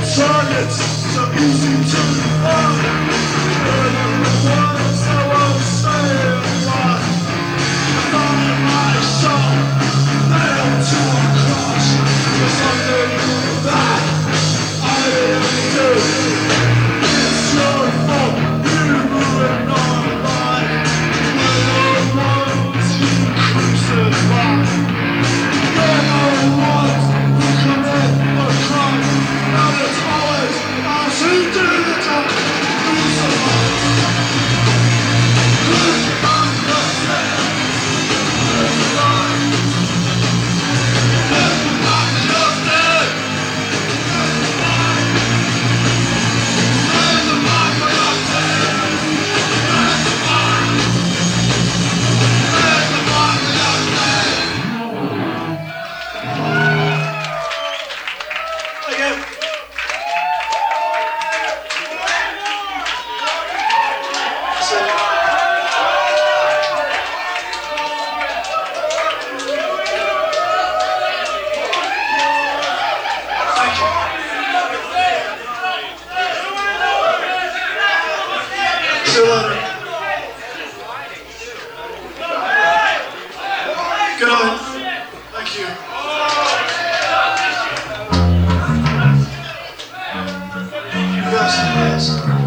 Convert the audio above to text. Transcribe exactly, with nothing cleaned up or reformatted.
targets so easy to find. They're the ones that won't say why. I find my soul nailed to a cross. There's something that I really do. It's your fault, you ruined my life. We're the ones you crucify. We're the ones who commit a crime. And it's always us who do the time. Crucify. Crucify yourself. There's a lie. There's a lie in your head. There's a lie. There's a lie for your head. There's a lie. There's a lie for your head. Again. See you later. Good night. Thank you. Yes, yes.